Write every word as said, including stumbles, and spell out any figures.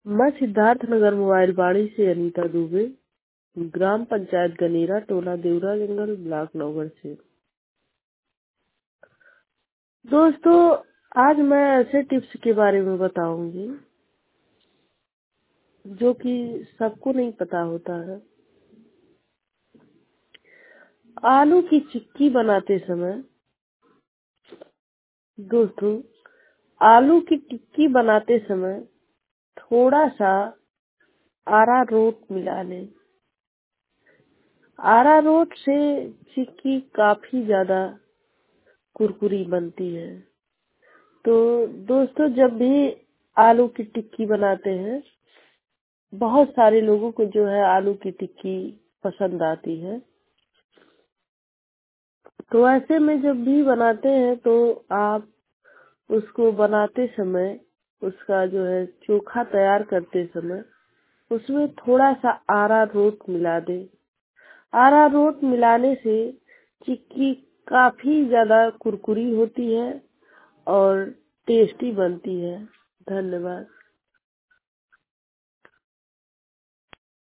मैं सिद्धार्थ नगर मोबाइल बाड़ी से अनीता दुबे, ग्राम पंचायत गनेरा, टोला देवरा जंगल, ब्लॉक नौगढ़ से। दोस्तों, आज मैं ऐसे टिप्स के बारे में बताऊंगी जो कि सबको नहीं पता होता है। आलू की चिक्की बनाते समय दोस्तों, आलू की टिक्की बनाते समय थोड़ा सा अरारोट मिला लें। अरारोट से चिक्की काफी ज्यादा कुरकुरी बनती है। तो दोस्तों, जब भी आलू की टिक्की बनाते हैं, बहुत सारे लोगों को जो है आलू की टिक्की पसंद आती है। तो ऐसे में जब भी बनाते हैं तो आप उसको बनाते समय, उसका जो है चोखा तैयार करते समय उसमें थोड़ा सा अरारोट मिला दें। अरारोट मिलाने से चिक्की काफी ज्यादा कुरकुरी होती है और टेस्टी बनती है। धन्यवाद।